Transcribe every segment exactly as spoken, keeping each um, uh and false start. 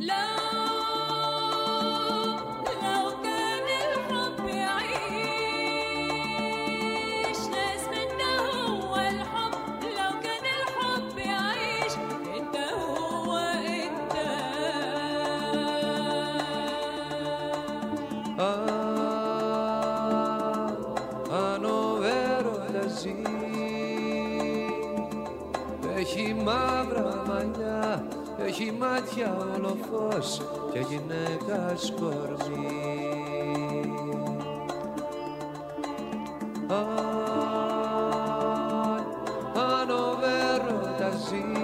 Έχει μαύρα μαλλιά, έχει μάτια όλο φως και γυναίκα σκορμί. Αν ο έρωτας ζει,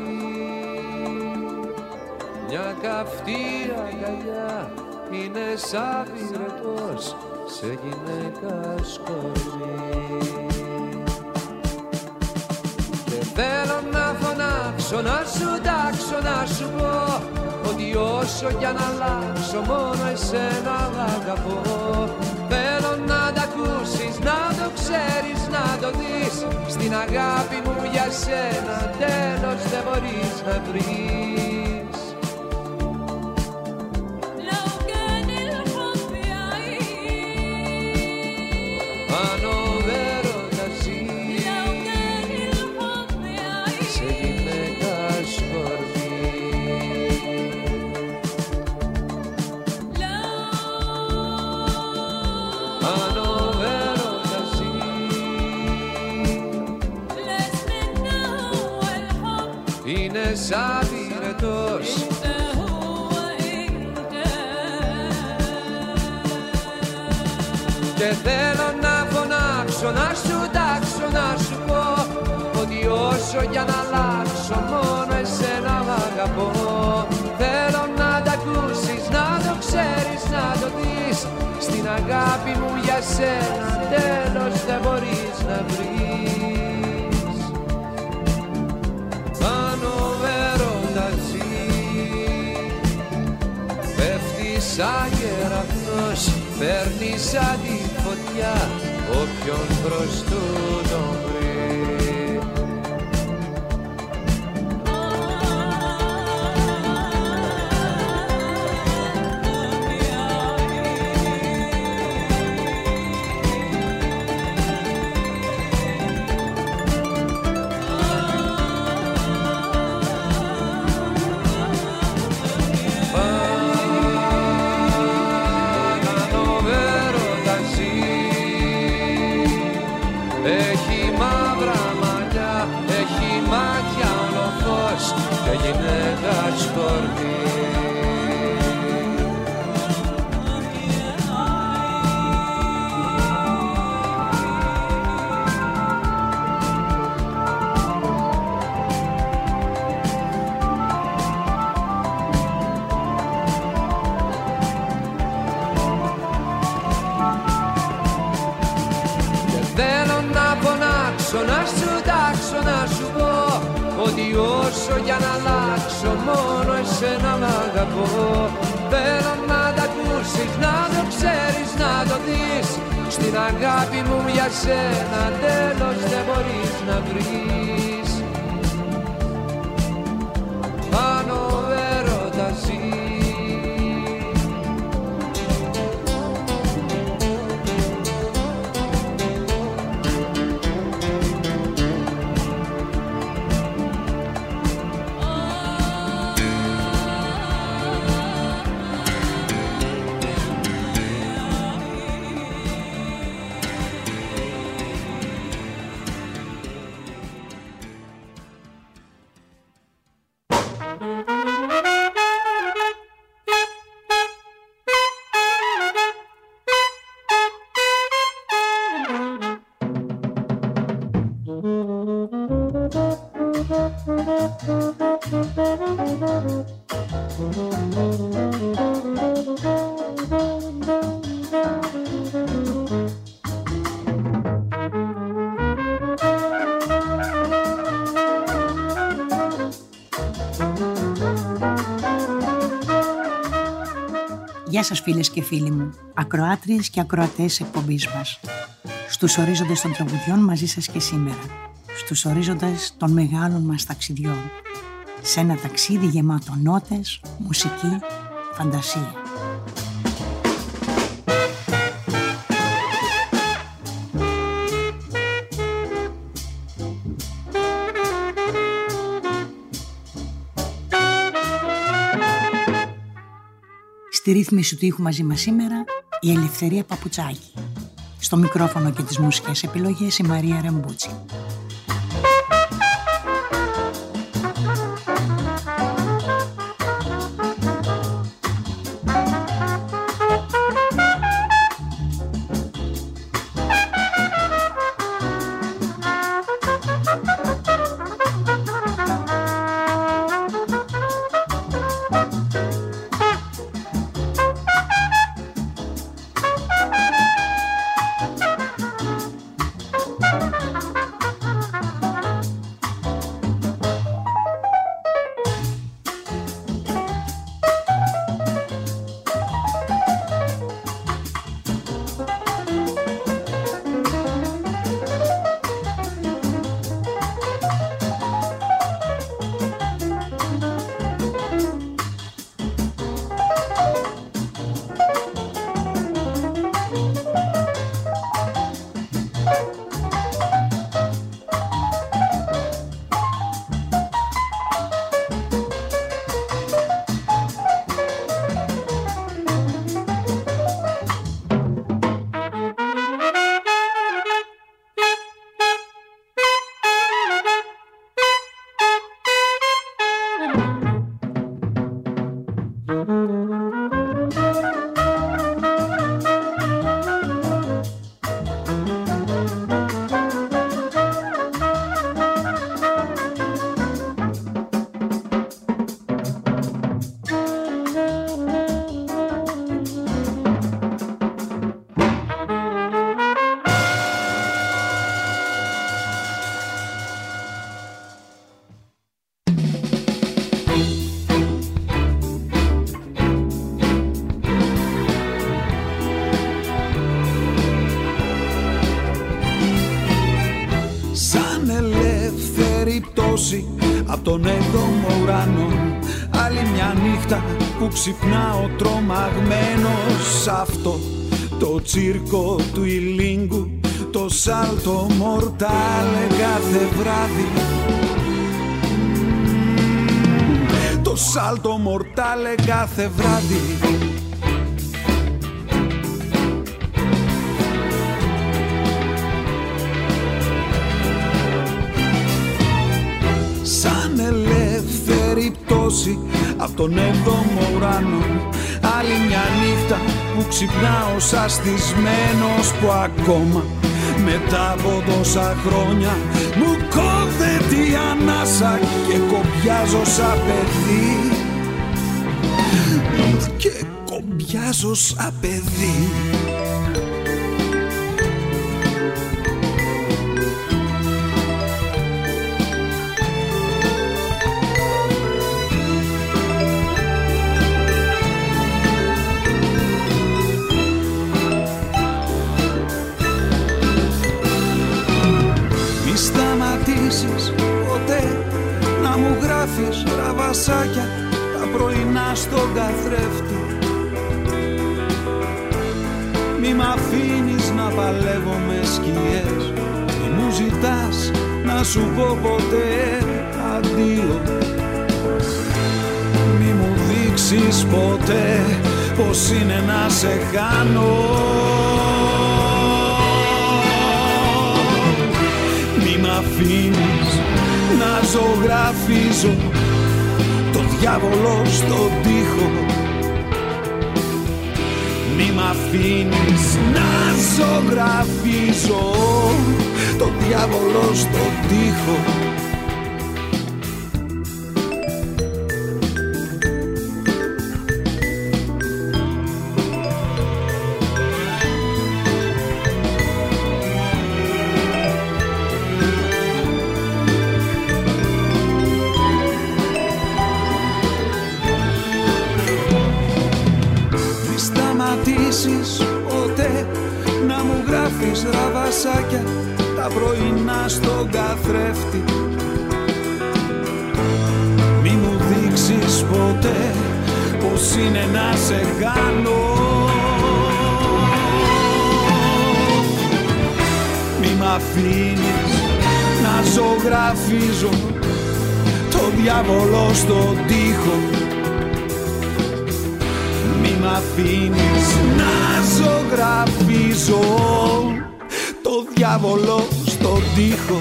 μια καυτή αγκαλιά είναι σαν πυρετός σε γυναίκα σκορμί. Θέλω να φωνάξω, να σου τάξω, να σου πω ότι όσο κι αν αλλάξω μόνο εσένα αγαπώ. Θέλω να τ' ακούσεις, να το ξέρεις, να το δεις. Στην αγάπη μου για σένα τέλος δεν μπορείς να βρεις. Σαν πυρετός και θέλω να φωνάξω, να σου τάξω, να σου πω ότι όσο κι αν αλλάξω μόνο εσένα αγαπώ. Θέλω να τ' ακούσεις, να το ξέρεις, να το δεις. Στην αγάπη μου για σένα τέλος δεν μπορείς να βρεις. Σαν κεραυνός παίρνει σαν τη φωτιά όποιον προς του τον βρει. Να σου τάξω, να σου πω ότι όσο για να αλλάξω μόνο εσένα μ' αγαπώ. Θέλω να τ' ακούσεις, να το ξέρεις, να το δεις. Στην αγάπη μου για σένα τέλος δεν μπορείς να βρεις. Αν ο έρωτας ζει. Γεια σας φίλες και φίλοι μου, ακροάτριες και ακροατές εκπομπής μας. Στους ορίζοντες των τραγουδιών μαζί σας και σήμερα. Στους ορίζοντες των μεγάλων μας ταξιδιών. Σε ένα ταξίδι γεμάτο νότες, μουσική φαντασία. Στη ρύθμιση του ήχου μαζί μας σήμερα η Ελευθερία Παπουτσάκη. Στο μικρόφωνο και τις μουσικές επιλογές η Μαρία Ρεμπούτσι. Απ' τον έβδομο ουρανό άλλη μια νύχτα που ξυπνάω τρομαγμένος. Αυτό το τσίρκο του Ιλίνγκου, το σάλτο μορτάλε κάθε βράδυ. Το σάλτο μορτάλε κάθε βράδυ. Απ' τον έβδομο ουρανό άλλη μια νύχτα που ξυπνάω σαστισμένος, που ακόμα μετά από τόσα χρόνια μου κόβεται η ανάσα και κομπιάζω σαν παιδί. Και κομπιάζω σαν παιδί. Ποτέ να μου γράφεις ραβασάκια τα πρωινά στον καθρέφτη. Μη μ' αφήνεις να παλεύω με σκιές, μη μου ζητάς να σου πω ποτέ αντίο. Μη μου δείξεις ποτέ πως είναι να σε χάνω. Μη μ' αφήνεις να ζωγραφίζω το διάβολο στον τοίχο. Μη μ' αφήνεις να ζωγραφίζω το διάβολο στον τοίχο. Ποτέ να μου γράφεις ραβασάκια τα πρωινά στον καθρέφτη. Μη μου δείξεις ποτέ πως είναι να σε χάνω. Μη μ' αφήνεις να ζωγραφίζω το διάβολο στον τοίχο. Μη μ' αφήνεις να ζωγραφίζω το διάβολο στον τοίχο.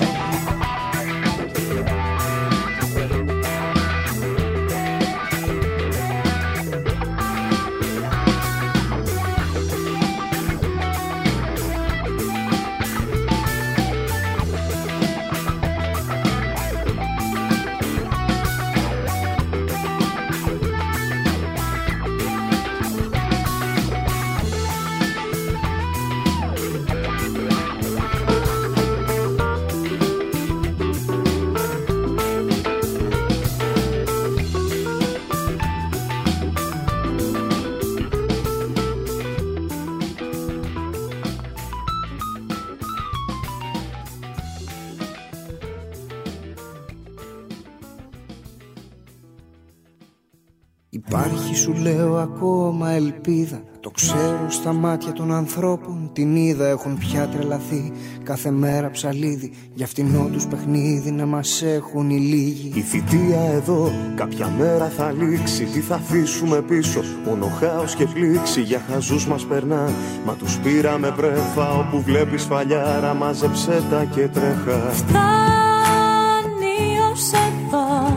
Υπάρχει, σου λέω, ακόμα ελπίδα. Το ξέρω στα μάτια των ανθρώπων. Την είδα, έχουν πια τρελαθεί. Κάθε μέρα ψαλίδι, για φτηνό τους παιχνίδι να μας έχουν οι λίγοι. Η θητεία εδώ κάποια μέρα θα λήξει. Τι θα αφήσουμε πίσω, μόνο χάος και πλήξη. Για χαζούς μας περνά, μα τους πήραμε πρέφα. Όπου βλέπεις φαλιάρα, μάζεψέ τα και τρέχα. Φτάνει ως εδώ.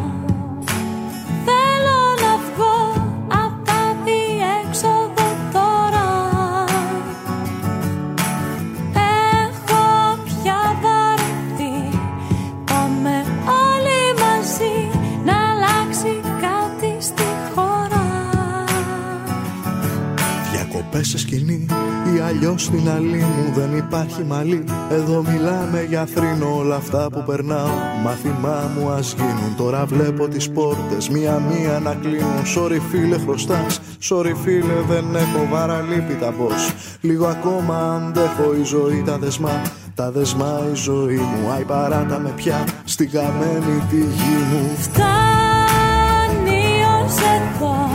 Σε σκηνή ή αλλιώς στην αλή μου δεν υπάρχει μαλλί. Εδώ μιλάμε για θρήνο, όλα αυτά που περνάω μάθημά μου ας γίνουν. Τώρα βλέπω τις πόρτες μία-μία να κλείνουν. Sorry φίλε χρωστάς, sorry φίλε δεν έχω βαραλείπει τα πως. Λίγο ακόμα αντέχω, η ζωή τα δεσμά. Τα δεσμά η ζωή μου, άι παράτα με πια στη γαμμένη τη γη μου. Φτάνει ως εδώ.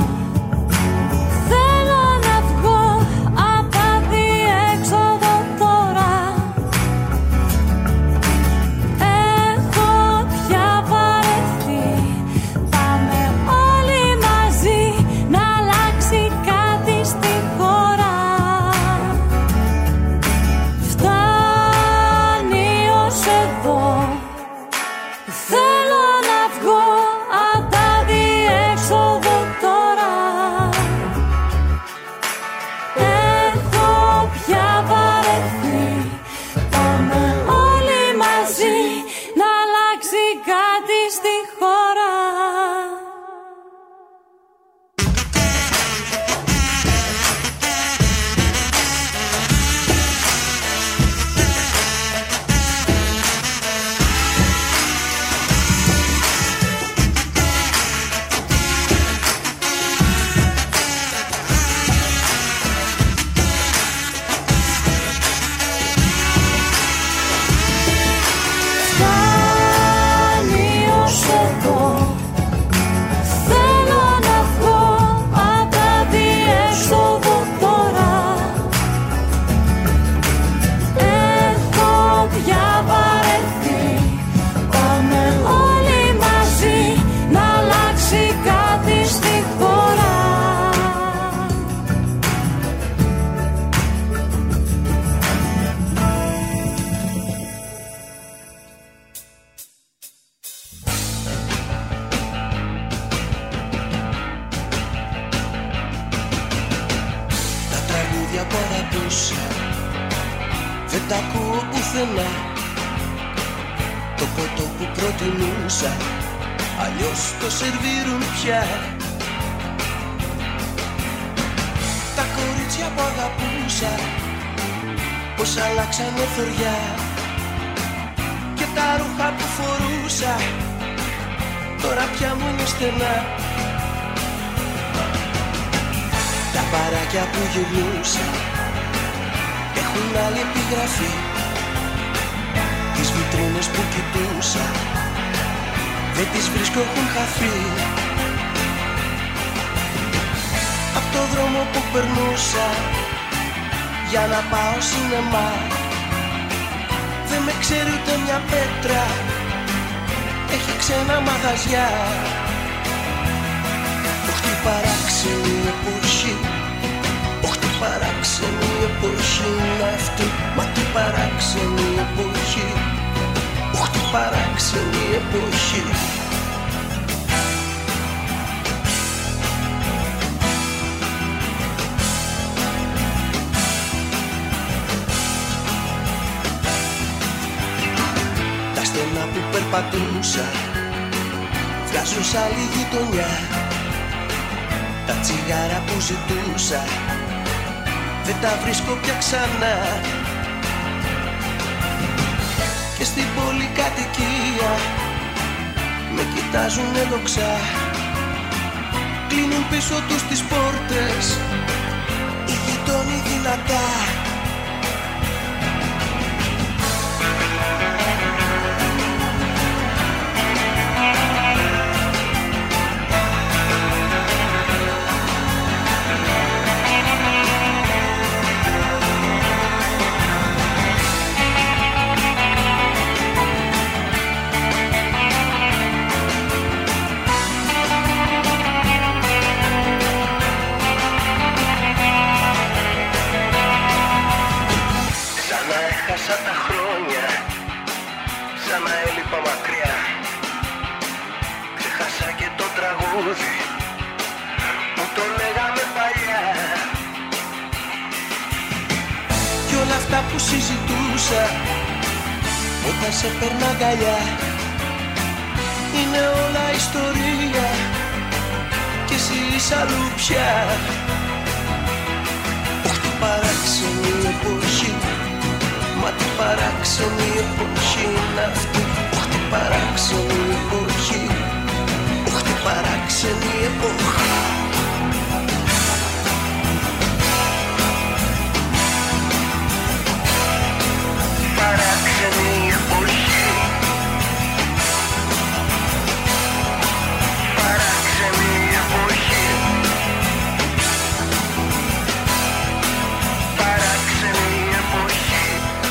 Δεν τα ακούω πουθενά. Το ποτό που προτιμούσα αλλιώς το σερβίρουν πια. Τα κορίτσια που αγαπούσα πως αλλάξανε θωριά. Και τα ρούχα που φορούσα τώρα πια μου είναι στενά. Τα παράκια που γυρνούσα έχουν άλλη επιγραφή. Τις βιτρίνες που κοιτούσα δεν τις βρίσκω, έχουν χαθεί. το δρόμο που περνούσα για να πάω σινεμά. Δεν με ξέρει ούτε μια πέτρα, έχει ξένα μαγαζιά. Όχι τι παράξενη εποχή, όχι τι παράξενη εποχή είναι αυτή. Μα τι παράξενη εποχή, όχι τι παράξενη εποχή. Τα στενά που περπατούσα βγάζουν σ' άλλη γειτονιά. Τα τσιγάρα που ζητούσα δεν τα βρίσκω πια ξανά. Και στην πολυκατοικία με κοιτάζουνε λοξά. Κλείνουν πίσω τους τις πόρτες οι γειτόνοι δυνατά. Τα χρόνια σαν να έλειπα μακριά. Ξεχάσα και το τραγούδι που το λέγαμε παλιά. Κι όλα αυτά που συζητούσα όταν σε παίρνα αγκαλιά είναι όλα ιστορία κι εσύ είσαι αλλού πια. Όχι τι παράξενη εποχή, μα τι παράξενη εποχή είναι αυτή. Όχι τι παράξενη εποχή, όχι τι παράξενη εποχή. Παράξενη εποχή, παράξενη εποχή, παράξενη εποχή.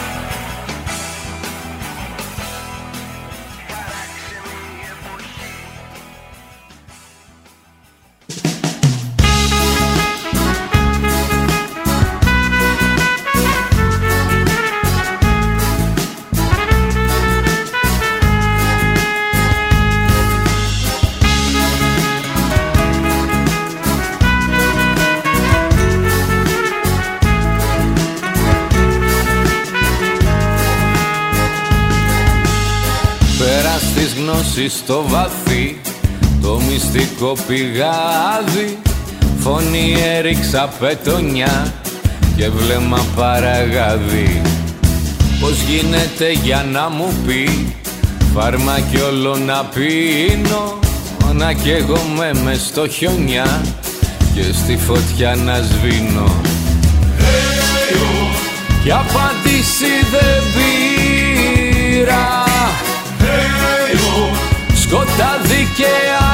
Της γνώσης στο βαθύ, το μυστικό πηγάδι, φωνή έριξα πετονιά και βλέμμα παραγάδι. Πώς γίνεται για να μου πει φάρμακι όλο να πίνω, να καίγομαι μες στο χιονιά και στη φωτιά να σβήνω. Hey, oh. Κι απάντηση δεν πήρα, hey, oh. Σκοτάδι και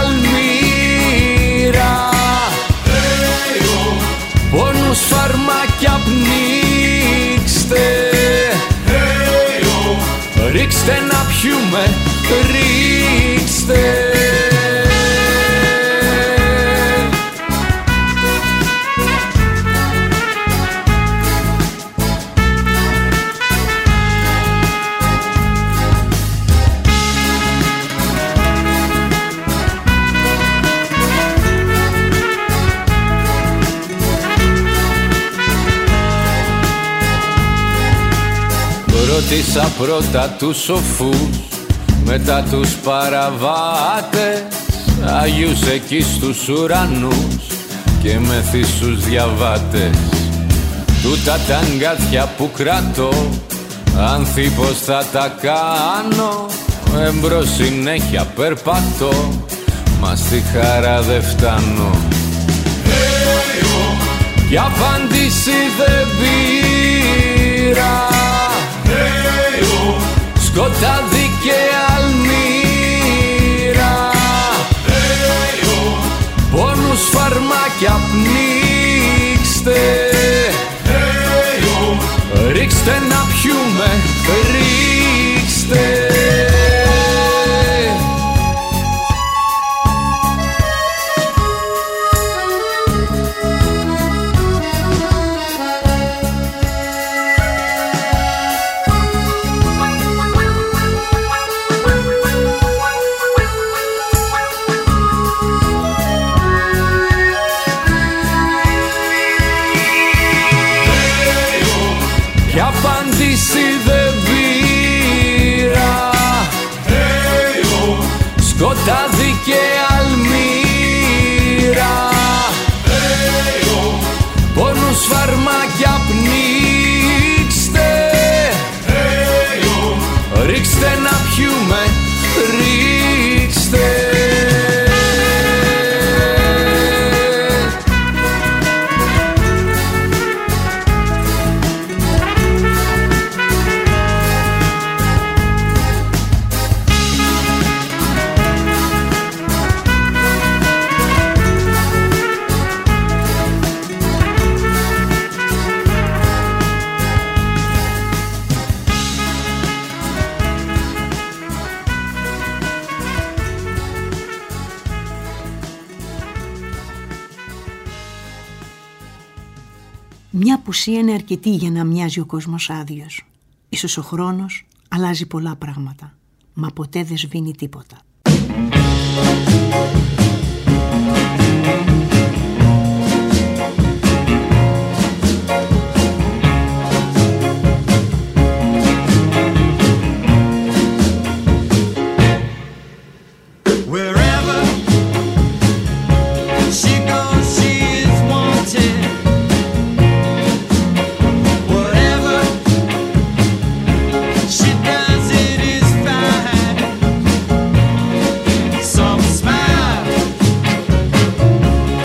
αλμύρα, hey, oh. Πόνους φαρμάκια πνίξτε, hey, oh. Ρίξτε να πιούμε, ρίξτε. Ρώτησα πρώτα τους σοφούς, μετά τους παραβάτες, Άγιους εκεί στους ουρανούς και μεθύσσους διαβάτες. Τούτα τα αγκάθια που κρατώ, άνθη πως θα τα κάνω, εμπρός συνέχεια περπατώ, μα στη χαρά δεν φτάνω. Hey, oh. Κι απάντηση δεν πήρα, hey, oh. Σκοτάδι και αλμύρα, hey, oh. Πόνους φαρμάκια πνί Μια απουσία είναι αρκετή για να μοιάζει ο κόσμος άδειος. Ίσως ο χρόνος αλλάζει πολλά πράγματα, μα ποτέ δεν σβήνει τίποτα. Some smile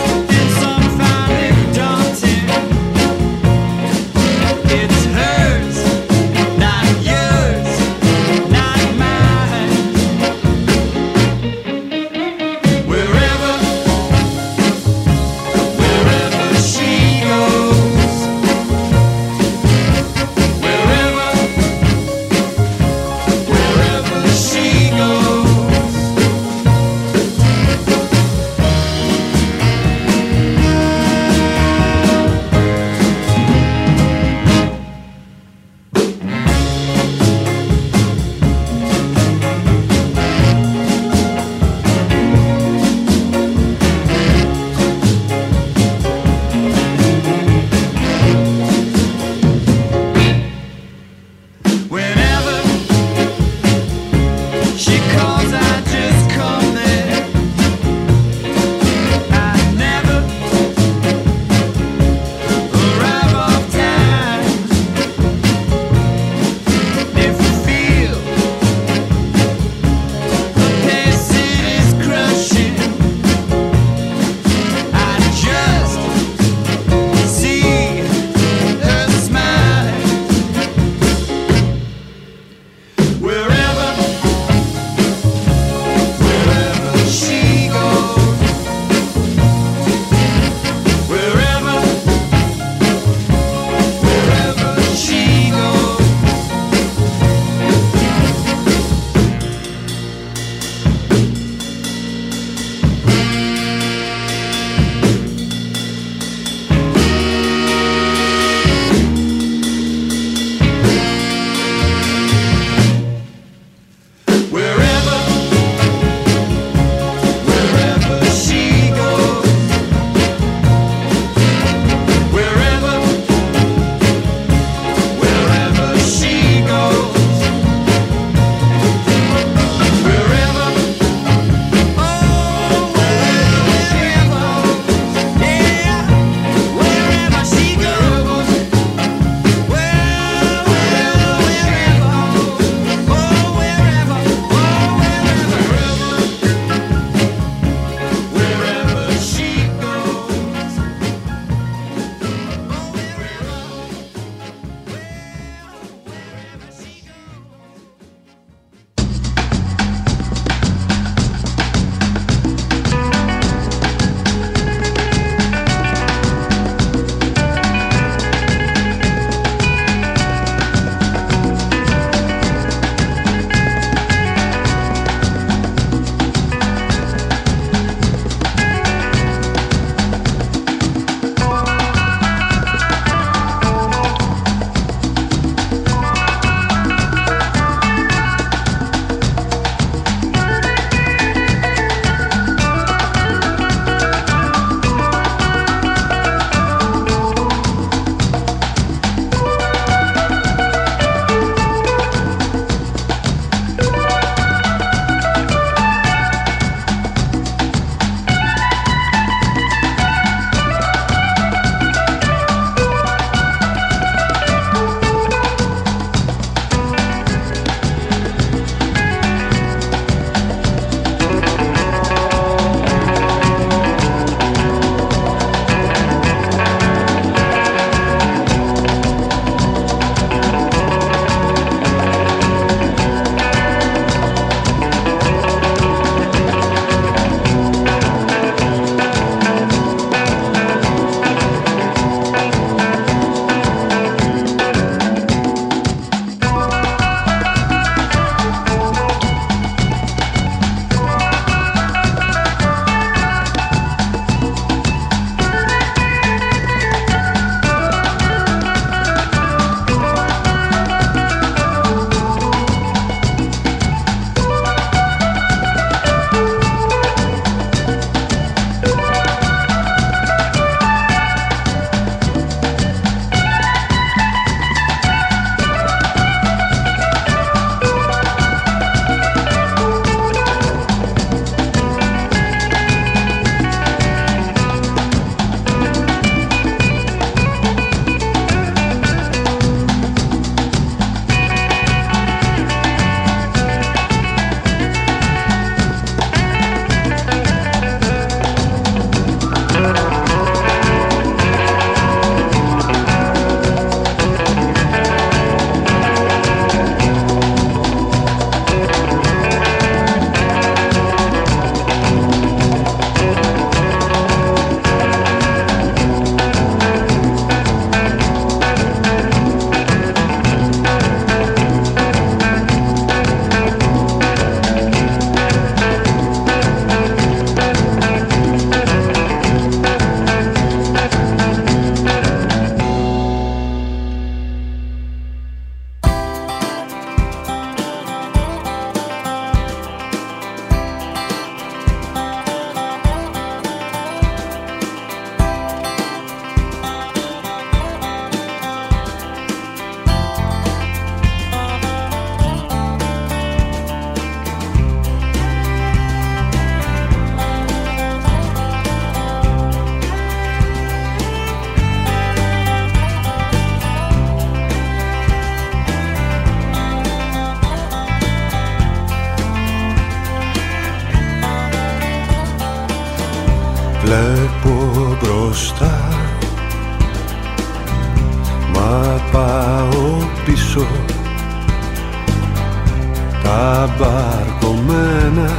τα μπαρκωμένα,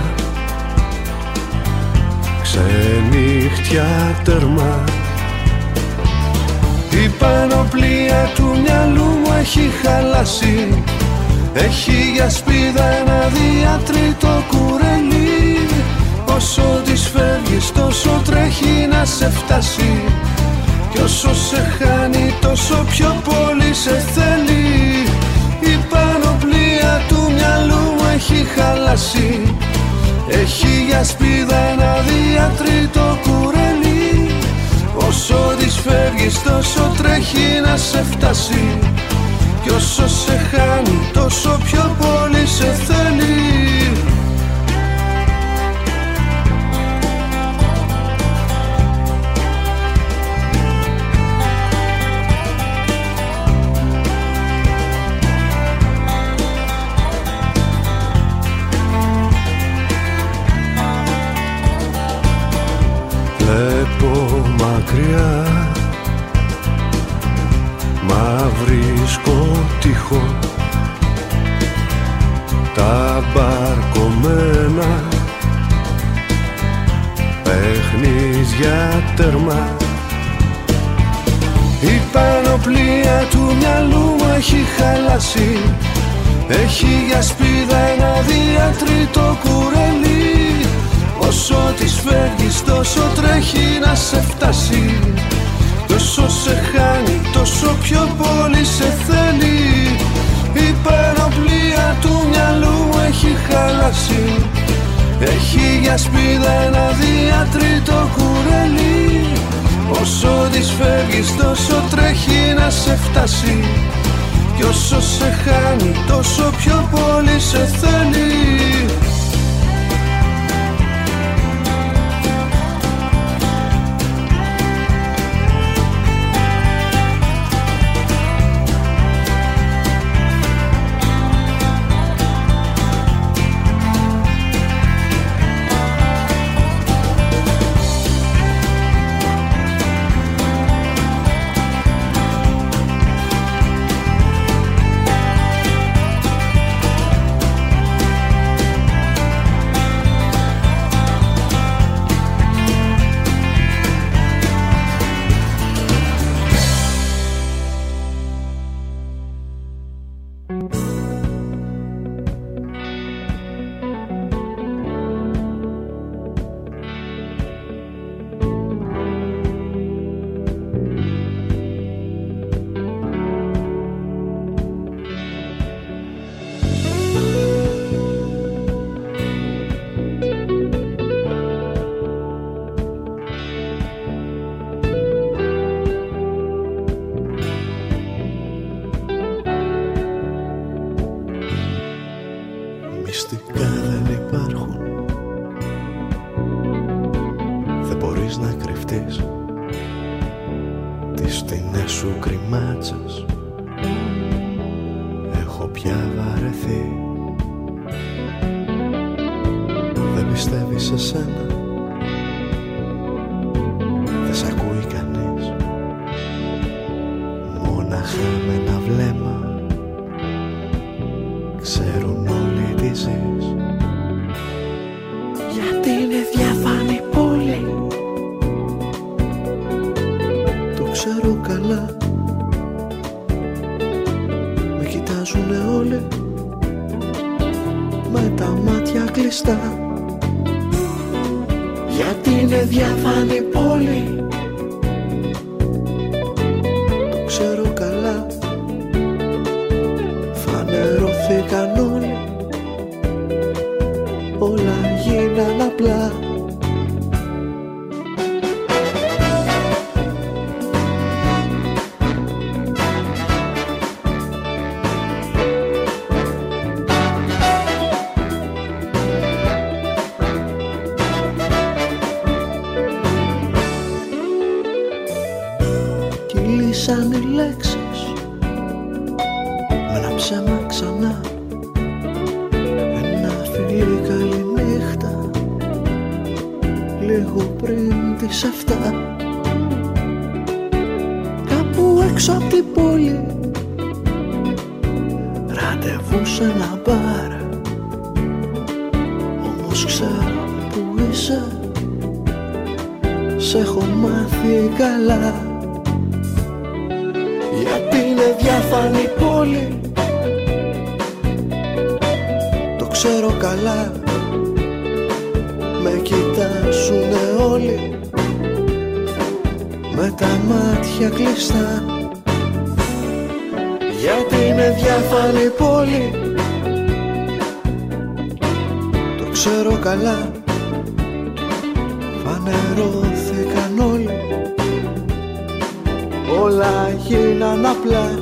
ξενύχτια τέρμα. Η πανοπλία του μυαλού μου έχει χαλάσει, έχει για σπίδα ένα διατρίτο κουρελί. Όσο της φεύγεις τόσο τρέχει να σε φτάσει, κι όσο σε χάνει τόσο πιο πολύ σε θέλει. Η πανοπλία του μυαλού μου έχει χαλάσει, έχει για σπίδα ένα διατρίτο κουρελί. Όσο της φεύγεις τόσο τρέχει να σε φτάσει, κι όσο σε χάνει τόσο πιο πολύ σε θέλει. Βλέπω μακριά, μα βρίσκω τείχο, τα μπαρκωμένα παιχνίδια τέρμα. Η πανοπλία του μυαλού μου έχει χαλάσει, έχει για σπίδα ένα διατρίτο κουρελί. Όσο της φεύγεις τόσο τρέχει να σε φτάσει, τόσο σε χάνει τόσο πιο πολύ σε θέλει. Η πανοπλία του μυαλού μου έχει χαλάσει, έχει για σπίδα ένα διατρίτο κουρελί. Όσο της φεύγεις τόσο τρέχει να σε φτάσει, κι όσο σε χάνει τόσο πιο πολύ σε θέλει. Γιατί είναι διάφανη πόλη, το ξέρω καλά. Φανερώθηκαν όλοι, όλα γίναν απλά. Σαν οι λέξεις με ένα ψέμα ξανά. Ένα φιλί καληνύχτα λίγο πριν τις εφτά. Κάπου έξω απ' την πόλη, ραντεβού σε ένα μπαρ. Όμως ξέρω που είσαι, σ' έχω μάθει καλά. Γιατί είναι διάφανη πόλη, το ξέρω καλά. Με κοιτάζουνε όλοι με τα μάτια κλειστά. Γιατί είναι διάφανη πόλη, το ξέρω καλά. Φανερώθηκαν όλοι, όλα γίναν απλά.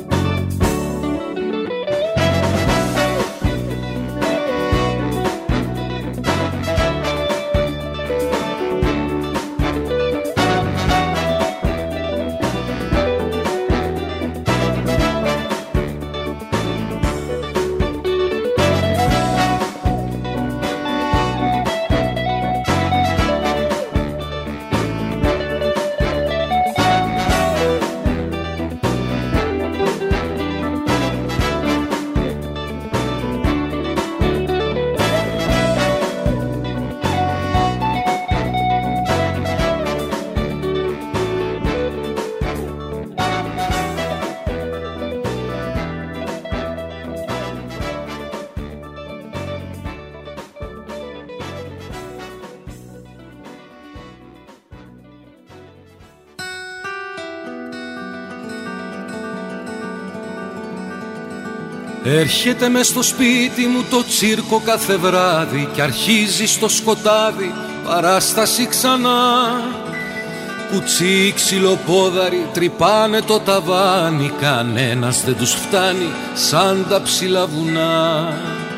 Έρχεται μες στο σπίτι μου το τσίρκο κάθε βράδυ κι αρχίζει στο σκοτάδι παράσταση ξανά. Κουτσί ξυλοπόδαροι τρυπάνε το ταβάνι, κανένας δεν τους φτάνει σαν τα ψηλά βουνά.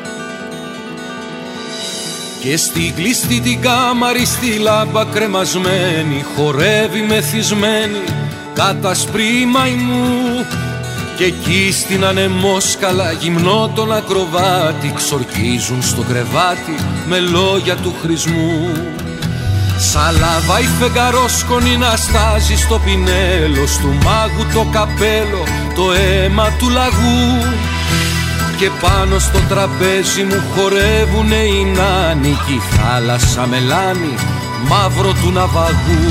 Και στη κλειστή την κάμαρη στη λάμπα κρεμασμένη χορεύει μεθυσμένη κατασπρί μαϊμού. Και εκεί στην ανεμόσκαλα γυμνό τον ακροβάτη ξορκίζουν στο κρεβάτι με λόγια του χρησμού. Σαλάβα η φεγγαρόσκονη να στάζει στο πινέλος του μάγου το καπέλο, το αίμα του λαγού. Και πάνω στο τραπέζι μου χορεύουνε οι νάνοι κι η θάλασσα μελάνι μαύρο του ναυαγού.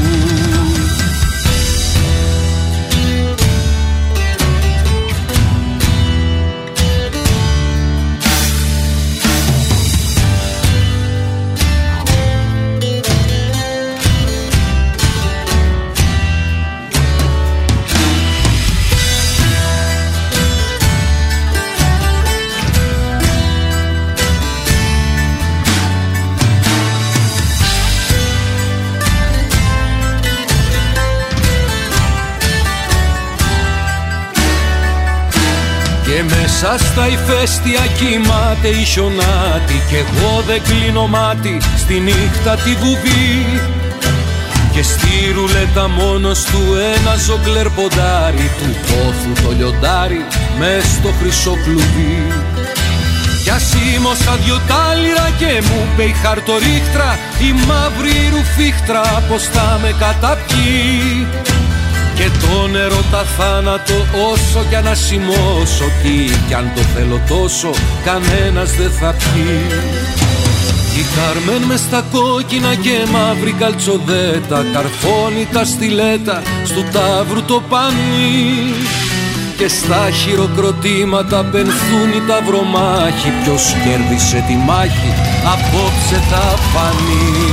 Και μέσα στα ηφαίστεια κοιμάται η χιονάτη κι εγώ δεν κλείνω μάτι στη νύχτα τη βουβή. Και στη ρουλέτα μόνος του ένα ζογκλέρ ποντάρι, του πόθου το λιοντάρι μες στο χρυσό κλουβί. Κι ασήμωσα δυο τάλιρα και μου είπε η χαρτορίχτρα, η μαύρη ρουφίχτρα πως θα με καταπιεί. Και τον ερώτα θάνατο όσο κι αν ασημώσω, τι κι αν το θέλω τόσο κανένας δεν θα πιει. Η Κάρμεν μες στα κόκκινα και μαύρη καλτσοδέτα καρφώνει τα στιλέτα στου ταύρου το πανί. Και στα χειροκροτήματα πενθούν οι ταυρομάχοι, ποιος κέρδισε τη μάχη απόψε θα φανεί.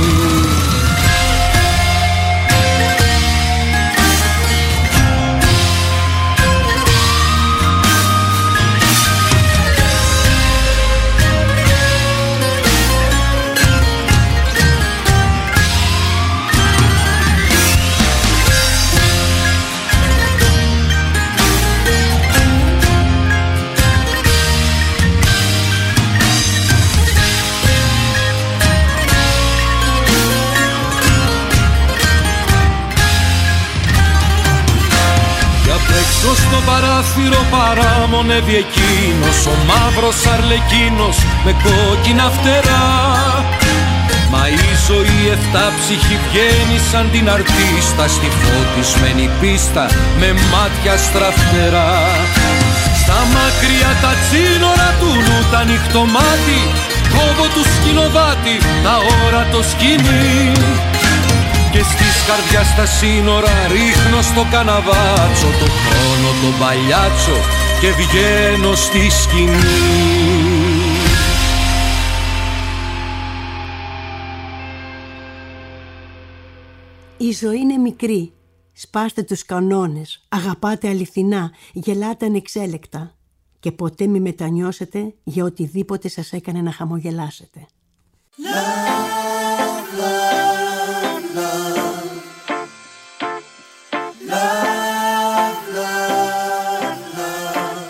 Στο παράθυρο παράμονεύει εκείνος ο μαύρος αρλεκίνος με κόκκινα φτερά. Μα η ζωή εφτάψυχη βγαίνει σαν την αρτίστα στη φωτισμένη πίστα με μάτια στραφτερά. Στα μακριά τα τσίνορα του νου τα νυχτωμάτι κόβω του σκηνοβάτη τα όρατο σκηνή. Και στις καρδιάς τα σύνορα ρίχνω στο καναβάτσο το χρόνο τον παλιάτσο και βγαίνω στη σκηνή. Η ζωή είναι μικρή. Σπάστε τους κανόνες, αγαπάτε αληθινά, γελάτε ανεξέλεκτα και ποτέ μη μετανιώσετε για οτιδήποτε σας έκανε να χαμογελάσετε. Love, love, love. Love, love, love.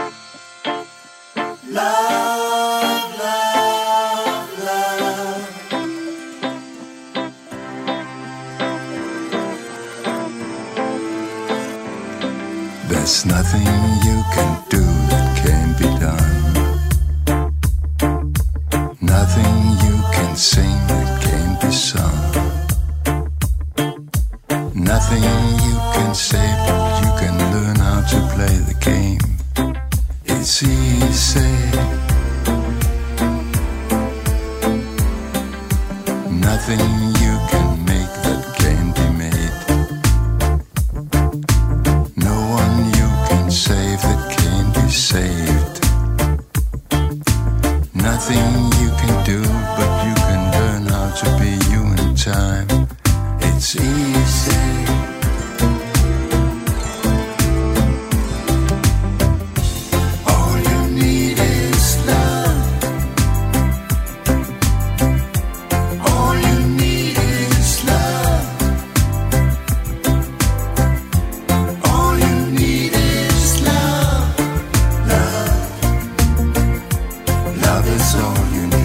Love, love, love. There's nothing you can do that can't be done. Nothing you can sing that can't be sung. Nothing you can say, but you can learn how to play the game. It's easy. Nothing you can make that can't be made. No one you can save that can't be saved. Nothing you can do, but you can learn how to be you in time. It's easy. All you need is love. All you need is love. All you need is love. Love. Love is all you need.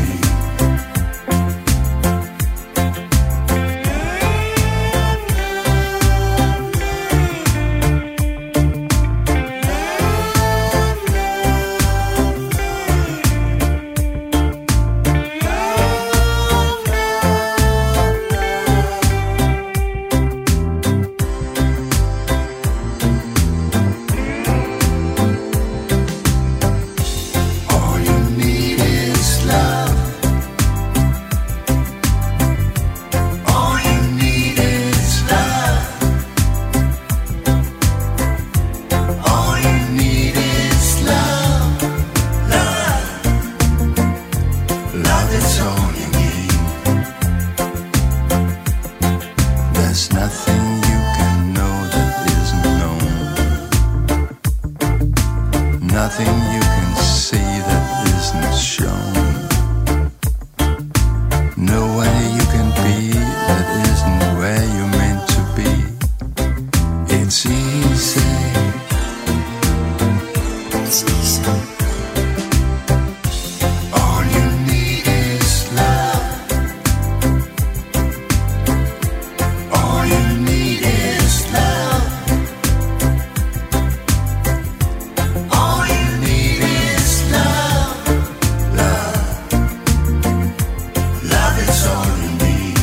All you need is love. All you need is love. All you need is love. Love. Love is all you need. There's nothing you can know that isn't known. Nothing you can see that isn't shown. No way you can be that isn't where you're meant to be. It's easy. It's easy. All you need is love. All you need is love. All you need is love. Love. Love is all you need.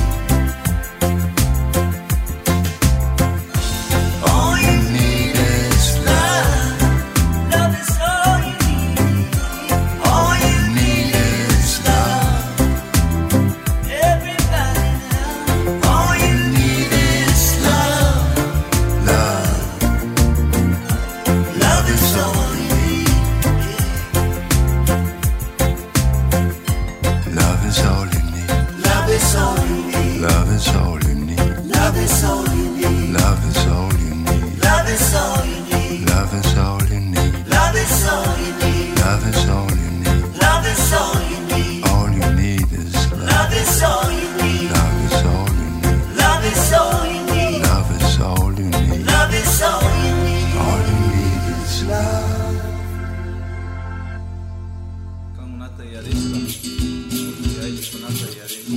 All you need is love. Love is all you need. All you need is love. Everybody now. All you need is love. Love. Love is all you need. Love is all you need. Love is all you need. Love is all you need. Love is all you need. Love is all you need. Love is all you need. Love is all you need. Love is all you need. Love is all you need. Love is all you need. All you need is love. Love is all you need. Love is all you need. Love is all you need. Love is all you need. Love is all you need. All you need is love. Caminata y aresta, y ahí sonata y aresta,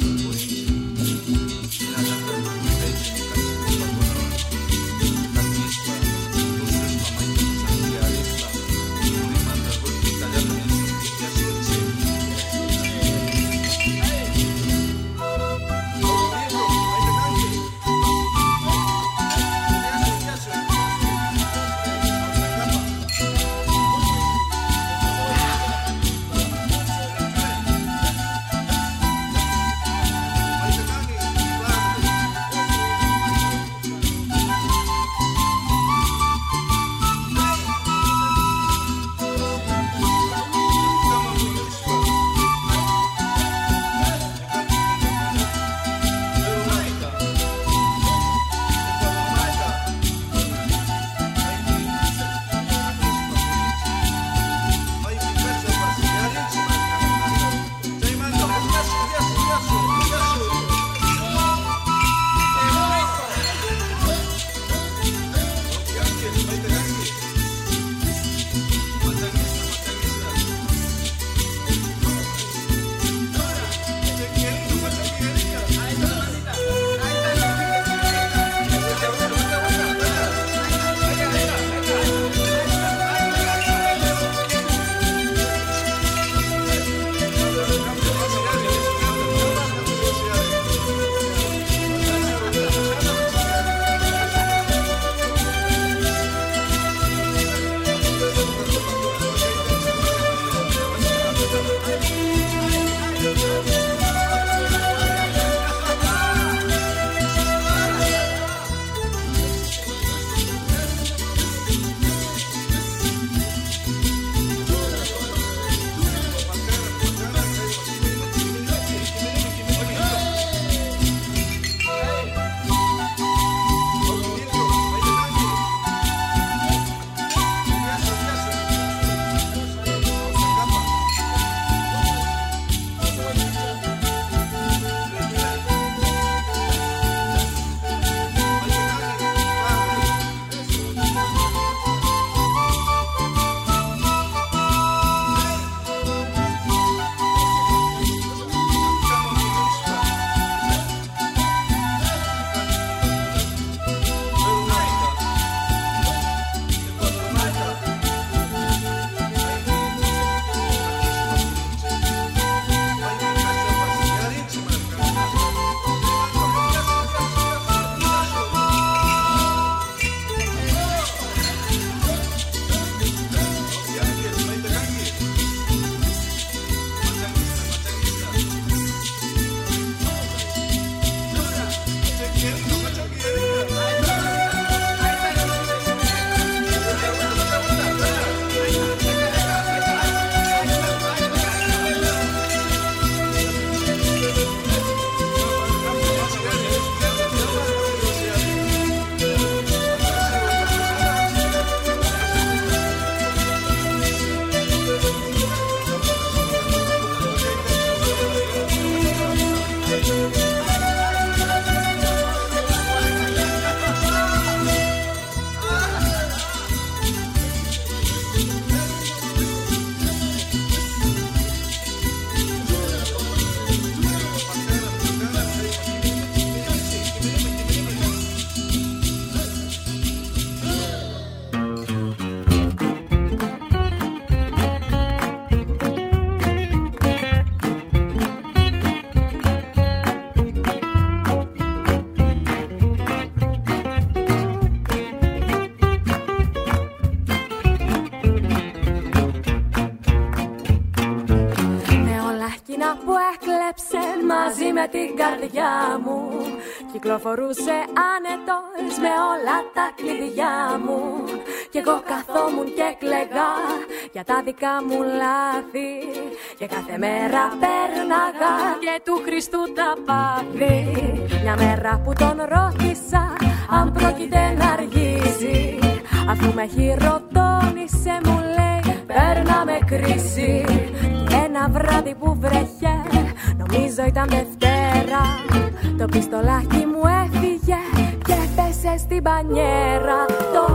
που έκλεψε μαζί με την καρδιά μου. Κυκλοφορούσε άνετος με όλα τα κλειδιά μου. Κι εγώ καθόμουν και κλαιγά για τα δικά μου λάθη. Και κάθε μέρα πέρναγα και του Χριστού τα πάθη. Μια μέρα που τον ρώτησα αν πρόκειται να αργήσει, αφού με χειροτώνησε μου λέει παίρνα με κρίση. Ένα βράδυ που βρέχε, νομίζω ήταν Δευτέρα, το πιστολάκι μου έφυγε και πέσε στην πανιέρα. Το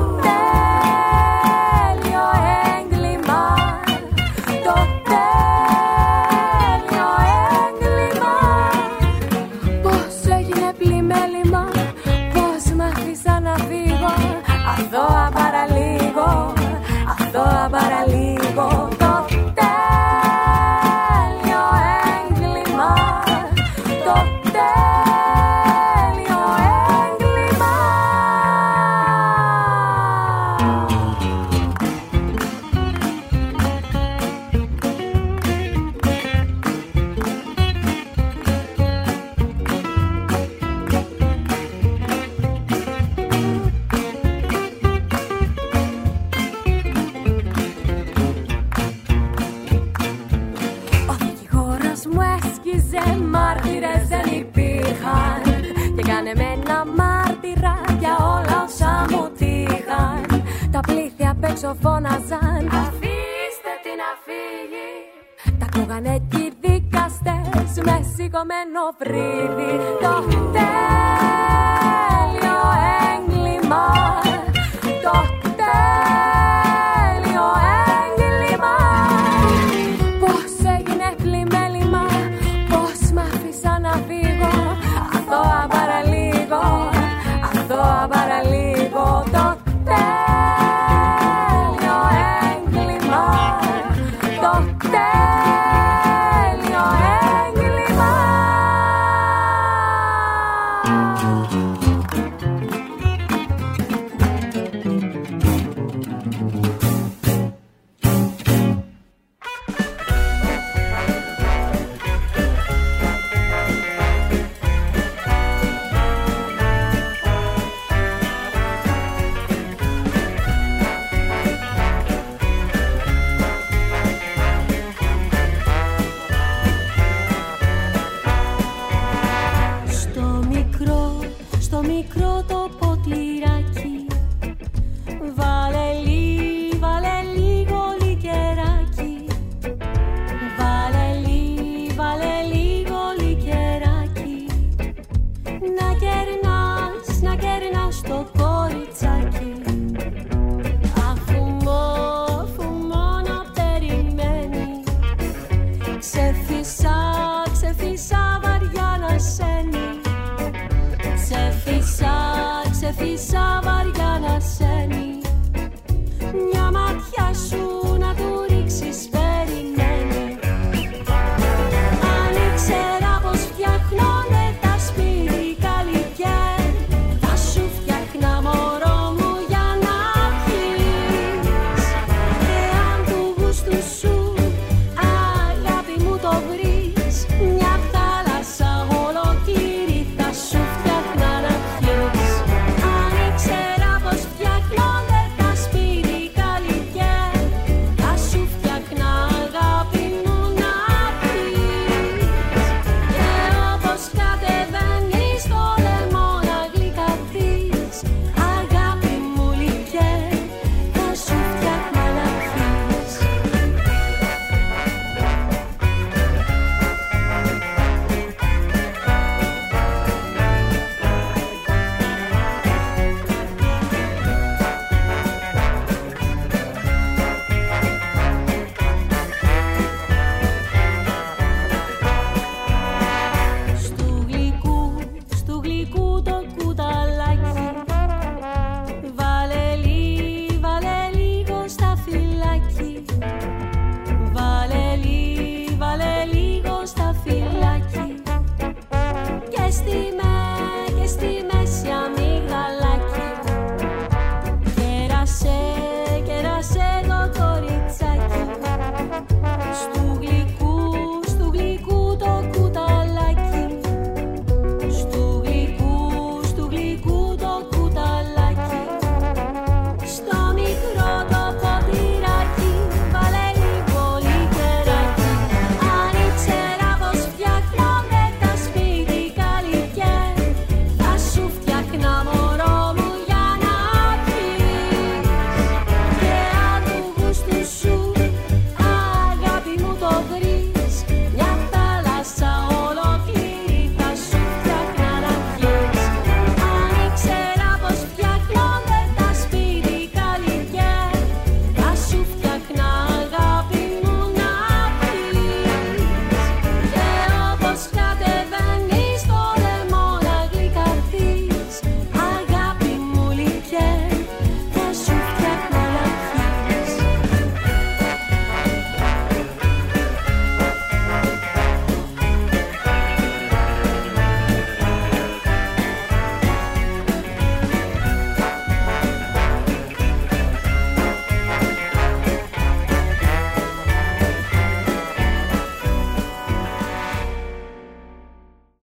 τέλειο έγκλημα, το τέλειο έγκλημα. Πώς έγινε πλημέλημα, πώς μ' άφησα να φύγω, αθώα παραλίγο, αθώα παραλίγο. Μάρτυρες δεν υπήρχαν και κάνε με ένα μάρτυρα για όλα όσα μου τύχαν. Τα πλήθη απ' έξω φώναζαν αφήστε την να φύγει. Τα ακούγανε κι οι δικαστές με σηκωμένο βρύδι. Το τέλειο έγκλημα, το τέλειο έγκλημα. Πώς έγινε πλημέλημα, πώς μ' άφησα να φύγω, αθώα παραλίγο, αθώα παραλίγο. Το τέλειο έγκλημα, το τέλειο έγκλημα. άφησα βαριά να σ'